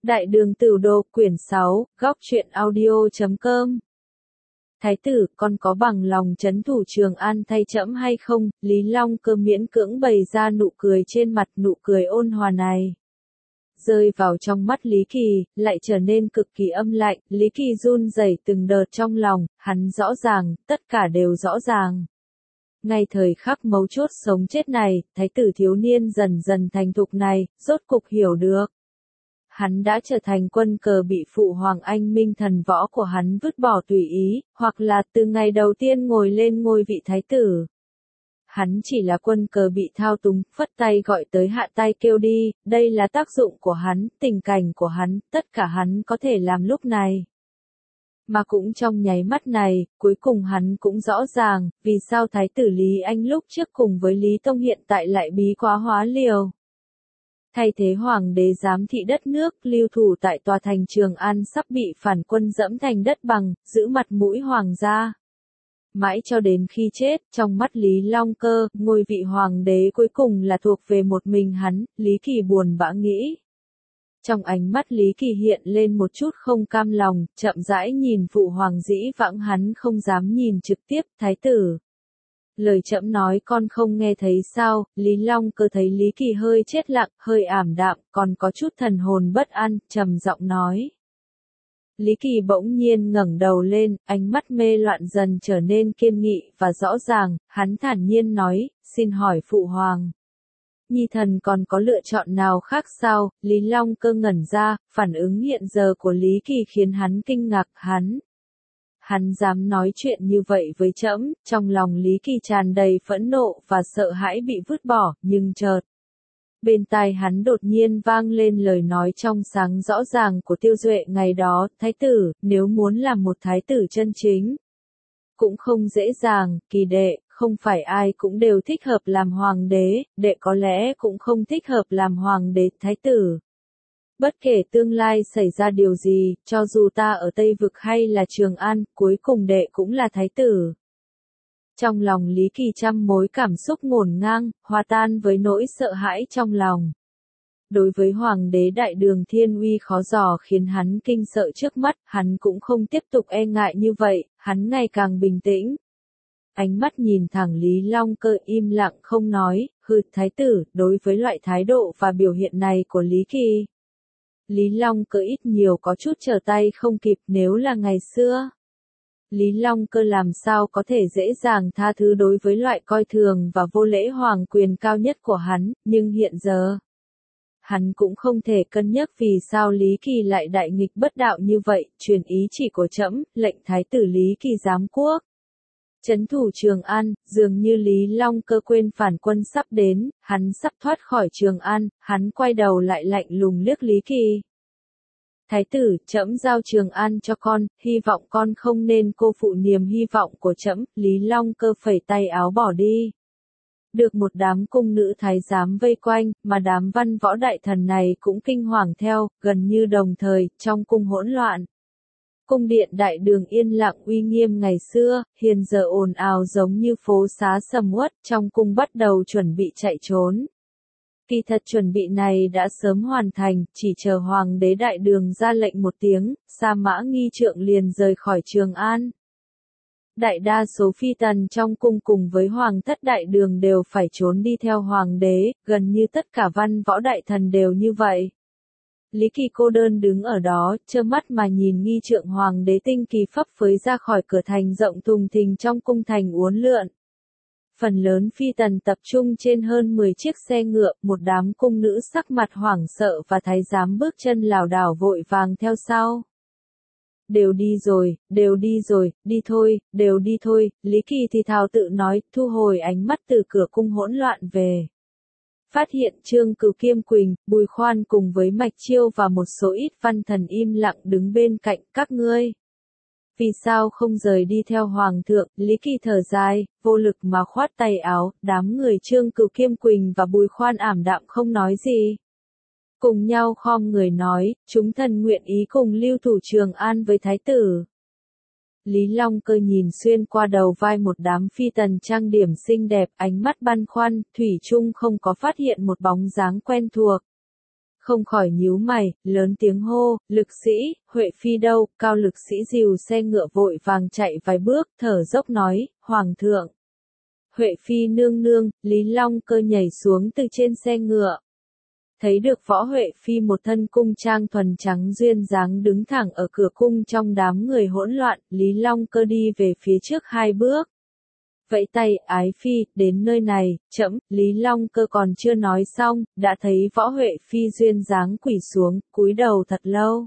Đại đường Tửu Đồ quyển 6, góc truyện audio.com. Thái tử, con có bằng lòng trấn thủ Trường An thay trẫm hay không? Lý Long Cơ miễn cưỡng bày ra nụ cười trên mặt, nụ cười ôn hòa này rơi vào trong mắt Lý Kỳ, lại trở nên cực kỳ âm lạnh. Lý Kỳ run rẩy từng đợt trong lòng, hắn rõ ràng, tất cả đều rõ ràng. Ngay thời khắc mấu chốt sống chết này, thái tử thiếu niên dần dần thành thục này, rốt cục hiểu được. Hắn đã trở thành quân cờ bị phụ hoàng anh minh thần võ của hắn vứt bỏ tùy ý, hoặc là từ ngày đầu tiên ngồi lên ngôi vị thái tử. Hắn chỉ là quân cờ bị thao túng, phất tay gọi tới hạ tay kêu đi, đây là tác dụng của hắn, tình cảnh của hắn, tất cả hắn có thể làm lúc này. Mà cũng trong nháy mắt này, cuối cùng hắn cũng rõ ràng, vì sao thái tử Lý Anh lúc trước cùng với Lý Tông hiện tại lại bí quá hóa liều. Thay thế hoàng đế giám thị đất nước, lưu thủ tại tòa thành Trường An sắp bị phản quân dẫm thành đất bằng, giữ mặt mũi hoàng gia. Mãi cho đến khi chết, trong mắt Lý Long Cơ, ngôi vị hoàng đế cuối cùng là thuộc về một mình hắn, Lý Kỳ buồn bã nghĩ. Trong ánh mắt Lý Kỳ hiện lên một chút không cam lòng, chậm rãi nhìn phụ hoàng dĩ vãng hắn không dám nhìn trực tiếp, thái tử. Lời trẫm nói con không nghe thấy sao? Lý Long Cơ thấy Lý Kỳ hơi chết lặng, hơi ảm đạm, còn có chút thần hồn bất an, trầm giọng nói. Lý Kỳ bỗng nhiên ngẩng đầu lên, ánh mắt mê loạn dần trở nên kiên nghị và rõ ràng, hắn thản nhiên nói, xin hỏi phụ hoàng. Nhi thần còn có lựa chọn nào khác sao? Lý Long Cơ ngẩn ra, phản ứng hiện giờ của Lý Kỳ khiến hắn kinh ngạc, Hắn dám nói chuyện như vậy với trẫm, trong lòng Lý Kỳ tràn đầy phẫn nộ và sợ hãi bị vứt bỏ, nhưng chợt. Bên tai hắn đột nhiên vang lên lời nói trong sáng rõ ràng của Tiêu Duệ ngày đó, thái tử, nếu muốn làm một thái tử chân chính. Cũng không dễ dàng, Kỳ đệ, không phải ai cũng đều thích hợp làm hoàng đế, đệ có lẽ cũng không thích hợp làm hoàng đế, thái tử. Bất kể tương lai xảy ra điều gì, cho dù ta ở Tây Vực hay là Trường An, cuối cùng đệ cũng là thái tử. Trong lòng Lý Kỳ trăm mối cảm xúc ngổn ngang, hòa tan với nỗi sợ hãi trong lòng. Đối với Hoàng đế Đại Đường thiên uy khó dò khiến hắn kinh sợ trước mắt, hắn cũng không tiếp tục e ngại như vậy, hắn ngày càng bình tĩnh. Ánh mắt nhìn thẳng Lý Long Cơ im lặng không nói, thái tử, đối với loại thái độ và biểu hiện này của Lý Kỳ. Lý Long Cơ ít nhiều có chút trở tay không kịp nếu là ngày xưa. Lý Long Cơ làm sao có thể dễ dàng tha thứ đối với loại coi thường và vô lễ hoàng quyền cao nhất của hắn, nhưng hiện giờ. Hắn cũng không thể cân nhắc vì sao Lý Kỳ lại đại nghịch bất đạo như vậy, truyền ý chỉ của trẫm, lệnh thái tử Lý Kỳ giám quốc. Trấn thủ Trường An, dường như Lý Long Cơ quên phản quân sắp đến, hắn sắp thoát khỏi Trường An, hắn quay đầu lại lạnh lùng liếc Lý Kỳ. Thái tử, trẫm giao Trường An cho con, hy vọng con không nên cô phụ niềm hy vọng của trẫm. Lý Long Cơ phẩy tay áo bỏ đi. Được một đám cung nữ thái giám vây quanh, mà đám văn võ đại thần này cũng kinh hoàng theo, gần như đồng thời, trong cung hỗn loạn. Cung điện Đại Đường yên lặng uy nghiêm ngày xưa, hiện giờ ồn ào giống như phố xá sầm uất, trong cung bắt đầu chuẩn bị chạy trốn. Kỳ thật chuẩn bị này đã sớm hoàn thành, chỉ chờ Hoàng đế Đại Đường ra lệnh một tiếng, Sa Mã Nghi Trượng liền rời khỏi Trường An. Đại đa số phi tần trong cung cùng với Hoàng thất Đại Đường đều phải trốn đi theo Hoàng đế, gần như tất cả văn võ đại thần đều như vậy. Lý Kỳ cô đơn đứng ở đó, trơ mắt mà nhìn Nghi Trượng Hoàng đế tinh kỳ phấp phới ra khỏi cửa thành rộng thùng thình trong cung thành uốn lượn. Phần lớn phi tần tập trung trên hơn 10 chiếc xe ngựa, một đám cung nữ sắc mặt hoảng sợ và thái giám bước chân lảo đảo vội vàng theo sau. Đều đi rồi, đi thôi, đều đi thôi, Lý Kỳ thì thào tự nói, thu hồi ánh mắt từ cửa cung hỗn loạn về. Phát hiện Trương Cửu Kiêm Quỳnh, Bùi Khoan cùng với Mạch Chiêu và một số ít văn thần im lặng đứng bên cạnh các ngươi. Vì sao không rời đi theo Hoàng thượng? Lý Kỳ thở dài, vô lực mà khoát tay áo, đám người Trương Cửu Kiêm Quỳnh và Bùi Khoan ảm đạm không nói gì. Cùng nhau khom người nói, chúng thần nguyện ý cùng lưu thủ Trường An với thái tử. Lý Long Cơ nhìn xuyên qua đầu vai một đám phi tần trang điểm xinh đẹp, ánh mắt băn khoăn, thủy chung không có phát hiện một bóng dáng quen thuộc. không khỏi nhíu mày, lớn tiếng hô, Lực Sĩ, Huệ Phi đâu, Cao Lực Sĩ dìu xe ngựa vội vàng chạy vài bước, thở dốc nói, Hoàng thượng. Huệ Phi nương nương, Lý Long Cơ nhảy xuống từ trên xe ngựa. Thấy được Võ Huệ Phi một thân cung trang thuần trắng duyên dáng đứng thẳng ở cửa cung trong đám người hỗn loạn, Lý Long Cơ đi về phía trước 2 bước. Vẫy tay, ái phi, đến nơi này, trẫm. Lý Long Cơ còn chưa nói xong, đã thấy Võ Huệ Phi duyên dáng quỳ xuống, cúi đầu thật lâu.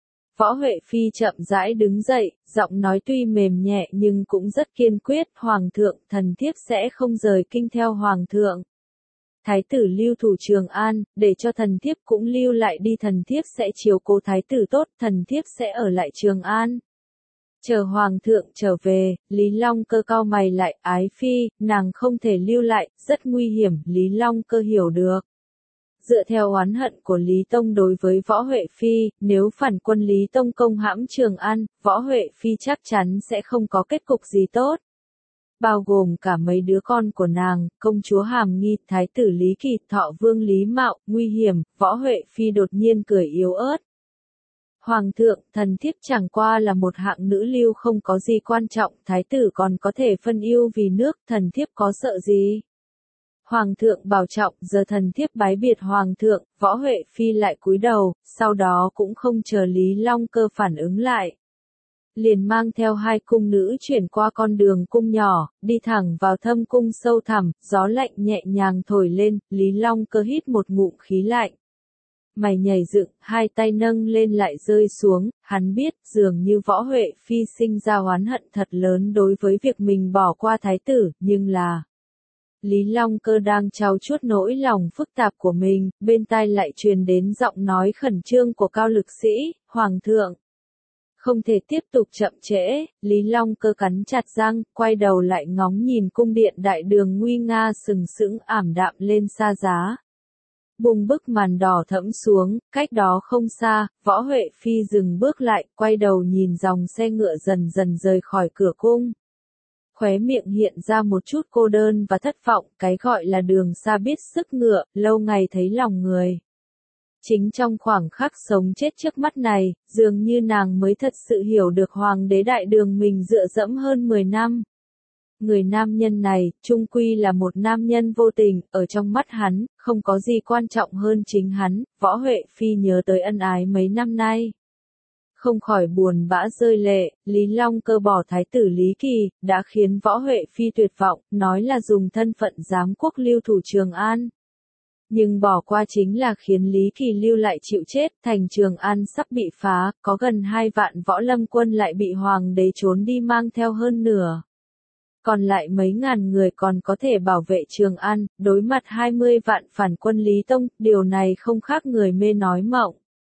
Võ Huệ Phi chậm rãi đứng dậy, giọng nói tuy mềm nhẹ nhưng cũng rất kiên quyết, Hoàng thượng, thần thiếp sẽ không rời kinh theo Hoàng thượng. Thái tử lưu thủ Trường An, để cho thần thiếp cũng lưu lại đi, thần thiếp sẽ chiếu cố thái tử tốt, thần thiếp sẽ ở lại Trường An. Chờ Hoàng thượng trở về, Lý Long Cơ cau mày lại, ái phi, nàng không thể lưu lại, rất nguy hiểm, Lý Long Cơ hiểu được. Dựa theo oán hận của Lý Tông đối với Võ Huệ Phi, nếu phản quân Lý Tông công hãm Trường An, Võ Huệ Phi chắc chắn sẽ không có kết cục gì tốt. Bao gồm cả mấy đứa con của nàng, công chúa Hàm Nghi, thái tử Lý Kỳ, Thọ Vương Lý Mạo, nguy hiểm, Võ Huệ Phi đột nhiên cười yếu ớt. Hoàng thượng, thần thiếp chẳng qua là một hạng nữ lưu không có gì quan trọng, thái tử còn có thể phân ưu vì nước, thần thiếp có sợ gì? Hoàng thượng bảo trọng, giờ thần thiếp bái biệt Hoàng thượng, Võ Huệ Phi lại cúi đầu, sau đó cũng không chờ Lý Long Cơ phản ứng lại. Liền mang theo 2 cung nữ chuyển qua con đường cung nhỏ, đi thẳng vào thâm cung sâu thẳm, gió lạnh nhẹ nhàng thổi lên, Lý Long Cơ hít một ngụm khí lạnh. Mày nhảy dựng, 2 tay nâng lên lại rơi xuống, hắn biết dường như Võ Huệ Phi sinh ra oán hận thật lớn đối với việc mình bỏ qua thái tử, nhưng là... Lý Long Cơ đang trau chuốt nỗi lòng phức tạp của mình, bên tai lại truyền đến giọng nói khẩn trương của Cao Lực Sĩ, Hoàng thượng. Không thể tiếp tục chậm trễ, Lý Long Cơ cắn chặt răng, quay đầu lại ngóng nhìn cung điện đại đường nguy nga sừng sững ảm đạm lên xa giá. Bùng bức màn đỏ thẫm xuống, cách đó không xa, Võ Huệ Phi dừng bước lại, quay đầu nhìn dòng xe ngựa dần dần rời khỏi cửa cung. Khóe miệng hiện ra một chút cô đơn và thất vọng, cái gọi là đường xa biết sức ngựa, lâu ngày thấy lòng người. Chính trong khoảng khắc sống chết trước mắt này, dường như nàng mới thật sự hiểu được hoàng đế đại đường mình dựa dẫm hơn 10 năm. Người nam nhân này, chung quy là một nam nhân vô tình, ở trong mắt hắn, không có gì quan trọng hơn chính hắn, Võ Huệ Phi nhớ tới ân ái mấy năm nay. Không khỏi buồn bã rơi lệ, Lý Long Cơ bỏ thái tử Lý Kỳ, đã khiến Võ Huệ Phi tuyệt vọng, nói là dùng thân phận giám quốc lưu thủ Trường An. Nhưng bỏ qua chính là khiến Lý Kỳ lưu lại chịu chết, thành Trường An sắp bị phá, có gần 2 vạn võ lâm quân lại bị hoàng đế trốn đi mang theo hơn nửa. Còn lại mấy ngàn người còn có thể bảo vệ Trường An, đối mặt 20 vạn phản quân Lý Tông, điều này không khác người mê nói mộng.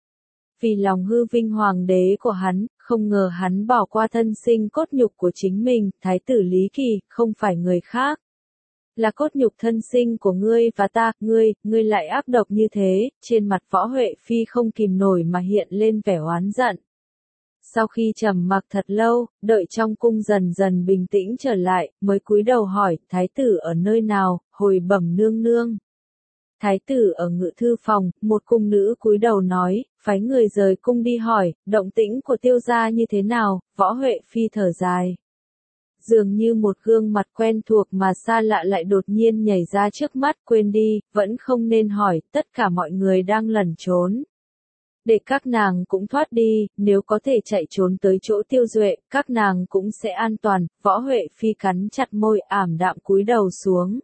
Vì lòng hư vinh hoàng đế của hắn, không ngờ hắn bỏ qua thân sinh cốt nhục của chính mình, thái tử Lý Kỳ, không phải người khác. Là cốt nhục thân sinh của ngươi và ta, ngươi lại ác độc như thế, trên mặt Võ Huệ Phi không kìm nổi mà hiện lên vẻ oán giận. Sau khi trầm mặc thật lâu, đợi trong cung dần dần bình tĩnh trở lại, mới cúi đầu hỏi, thái tử ở nơi nào, hồi bẩm nương nương. Thái tử ở ngự thư phòng, một cung nữ cúi đầu nói, phái người rời cung đi hỏi, động tĩnh của Tiêu gia như thế nào, Võ Huệ Phi thở dài. Dường như một gương mặt quen thuộc mà xa lạ lại đột nhiên nhảy ra trước mắt, quên đi, vẫn không nên hỏi, tất cả mọi người đang lẩn trốn. Để các nàng cũng thoát đi, nếu có thể chạy trốn tới chỗ Tiêu Duệ, các nàng cũng sẽ an toàn, Võ Huệ Phi cắn chặt môi ảm đạm cúi đầu xuống.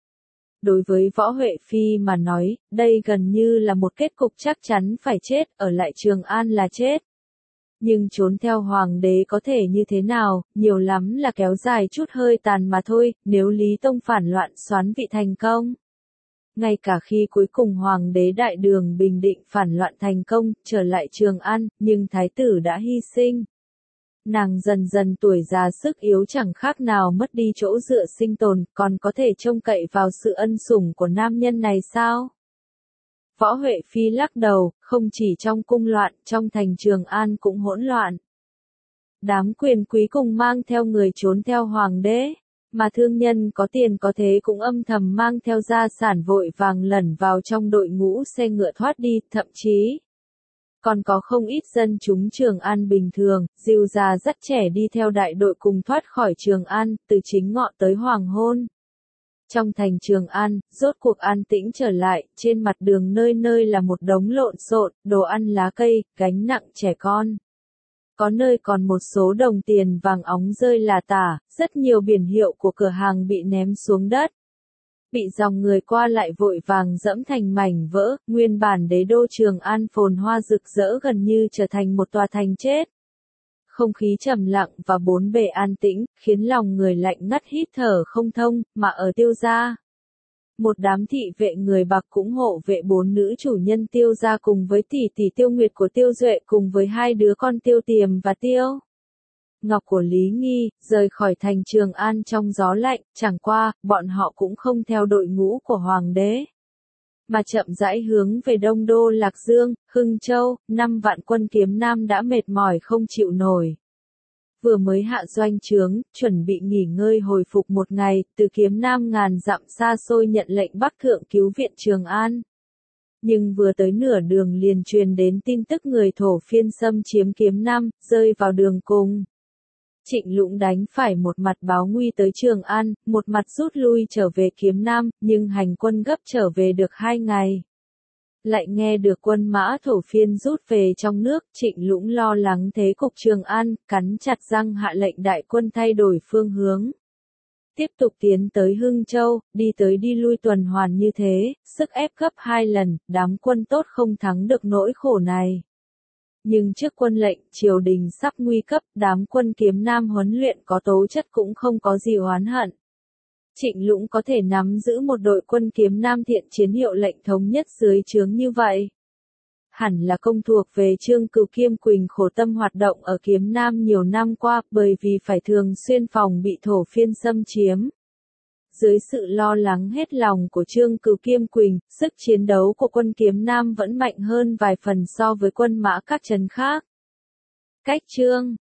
Đối với Võ Huệ Phi mà nói, đây gần như là một kết cục chắc chắn phải chết, ở lại Trường An là chết. Nhưng trốn theo hoàng đế có thể như thế nào, nhiều lắm là kéo dài chút hơi tàn mà thôi, nếu Lý Tông phản loạn soán vị thành công. Ngay cả khi cuối cùng hoàng đế đại đường bình định phản loạn thành công, trở lại Trường An, nhưng thái tử đã hy sinh. Nàng dần dần tuổi già sức yếu chẳng khác nào mất đi chỗ dựa sinh tồn, còn có thể trông cậy vào sự ân sủng của nam nhân này sao? Võ Huệ Phi lắc đầu, không chỉ trong cung loạn, trong thành Trường An cũng hỗn loạn. Đám quyền quý cùng mang theo người trốn theo hoàng đế. Mà thương nhân có tiền có thế cũng âm thầm mang theo gia sản vội vàng lẩn vào trong đội ngũ xe ngựa thoát đi, thậm chí còn có không ít dân chúng Trường An bình thường, dìu già dắt trẻ đi theo đại đội cùng thoát khỏi Trường An, từ chính ngọ tới hoàng hôn. Trong thành Trường An, rốt cuộc an tĩnh trở lại, trên mặt đường nơi nơi là một đống lộn xộn, đồ ăn lá cây, gánh nặng trẻ con. Có nơi còn một số đồng tiền vàng óng rơi là tả, rất nhiều biển hiệu của cửa hàng bị ném xuống đất. Bị dòng người qua lại vội vàng dẫm thành mảnh vỡ, nguyên bản đế đô Trường An phồn hoa rực rỡ gần như trở thành một tòa thành chết. Không khí trầm lặng và bốn bề an tĩnh, khiến lòng người lạnh ngắt hít thở không thông, mà ở Tiêu gia. Một đám thị vệ người Bạc cũng hộ vệ bốn nữ chủ nhân Tiêu gia cùng với tỷ tỷ Tiêu Nguyệt của Tiêu Duệ cùng với hai đứa con Tiêu Tiềm và Tiêu Ngọc của Lý Nghi, rời khỏi thành Trường An trong gió lạnh, chẳng qua, bọn họ cũng không theo đội ngũ của Hoàng đế. Mà chậm rãi hướng về Đông Đô Lạc Dương, Hưng Châu, 5 vạn quân kiếm nam đã mệt mỏi không chịu nổi. Vừa mới hạ doanh trướng, chuẩn bị nghỉ ngơi hồi phục một ngày, từ kiếm nam ngàn dặm xa xôi nhận lệnh Bắc Thượng cứu viện Trường An. Nhưng vừa tới nửa đường liền truyền đến tin tức người thổ phiên xâm chiếm kiếm nam, rơi vào đường cùng. Trịnh Lũng đánh phải một mặt báo nguy tới Trường An, một mặt rút lui trở về kiếm nam, nhưng hành quân gấp trở về được 2 ngày. Lại nghe được quân mã thổ phiên rút về trong nước, Trịnh Lũng lo lắng thế cục Trường An, cắn chặt răng hạ lệnh đại quân thay đổi phương hướng. Tiếp tục tiến tới Hưng Châu, đi tới đi lui tuần hoàn như thế, sức ép gấp 2 lần, đám quân tốt không thắng được nỗi khổ này. Nhưng trước quân lệnh, triều đình sắp nguy cấp, đám quân kiếm nam huấn luyện có tố chất cũng không có gì oán hận. Trịnh Lũng có thể nắm giữ một đội quân kiếm nam thiện chiến hiệu lệnh thống nhất dưới trướng như vậy. Hẳn là công thuộc về Trương Cửu Kiêm Quỳnh khổ tâm hoạt động ở kiếm nam nhiều năm qua bởi vì phải thường xuyên phòng bị thổ phiên xâm chiếm. Dưới sự lo lắng hết lòng của Trương Cửu Kiêm Quỳnh, sức chiến đấu của quân kiếm nam vẫn mạnh hơn vài phần so với quân mã các trấn khác. Cách chương